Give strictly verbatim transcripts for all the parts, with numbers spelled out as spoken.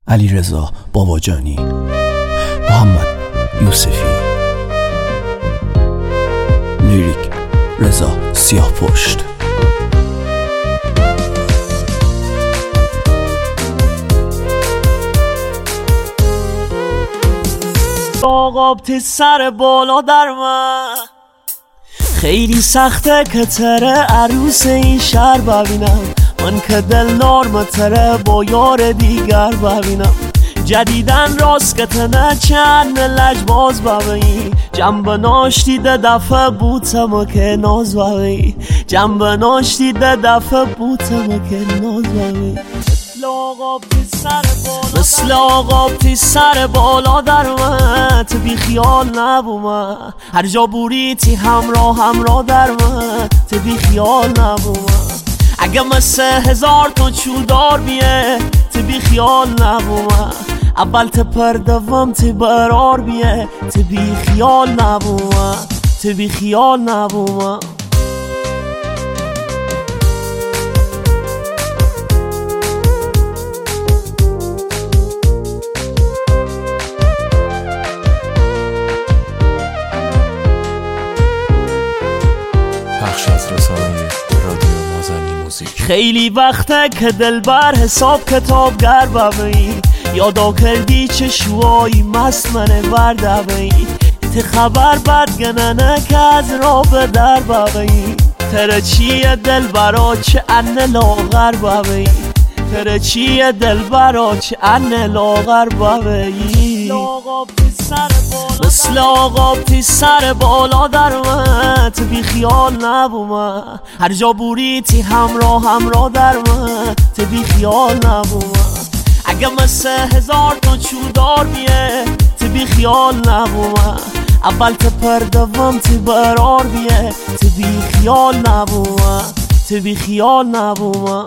علیرضا باباجانی، محمد یوسفی، لیریک رضا سیاهپشت. آقابتی سر بالا در من، خیلی سخته که تره عروس این شهر ببینم. من که دل نارمتره با یار دیگر ببینم. جدیدن راست که تنه چند لجباز ببینی، جنب ناشتی ده دفعه بوتم که ناز ببینی، جنب ناشتی ده دفعه بوتم که ناز ببینی. مثل آقابتی سر بالا در من، تو بی خیال نبو من. هر جا بوریتی همراه همراه در من، تو بی خیال نبو من. اگه مثل هزار تا چودار بیه، تو بی خیال نبو من. اول تو پردوم تو برار بیه، تو بی خیال نبو من، تو بی خیال نبو من. پخش از رسانه رادیو مازنی موزیک. خیلی وقته که دل بر حساب کتابگر ببین، یادا کردی چه شوایی مست منه ورده بین. تی خبر بد گننه که از را به در ببین. تره چیه دل برا چه انه لاغر ببین، تره چیه دل برا چه انه لاغر ببین. مثل آقابتی سر بالا در من، تو بی خیال نبو من. هر جا بوریتی همراه همراه در من، تو بی خیال نبو من. اگه مثل هزار تا چودار بیه، تو بی خیال نبو من. اول تو پردوم تو برار بیه، تو بی خیال نبو من، تو بی خیال نبو من.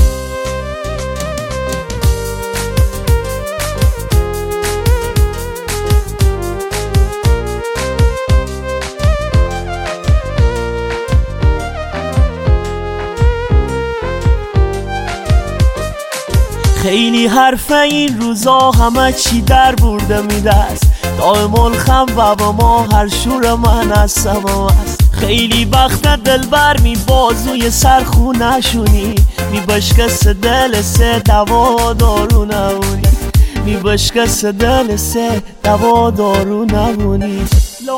خیلی حرفه این روزا همه چی در برده میدست. دائم الخم و با ما هر شور من هستم است. خیلی وقت دل بر می بازوی سرخو نشونی، می بشکست دل سه دوا دارو نمونی، می بشکست دل سه دوا دارو نمونی.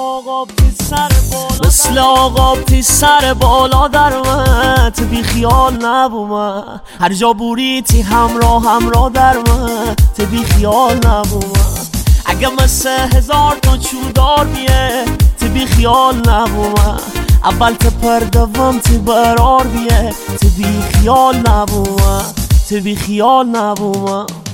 مثل آقابتی سر بالا در من، تو بی خیال نبو من. هر جا بوریتی همراه همراه در من، تو بی خیال نبو من. اگه مثل هزار تا چودار بیه، تو بی خیال نبو من. اول تو پردوم تو برار بیه، تو بی خیال نبو من، تو بی خیال نبو من.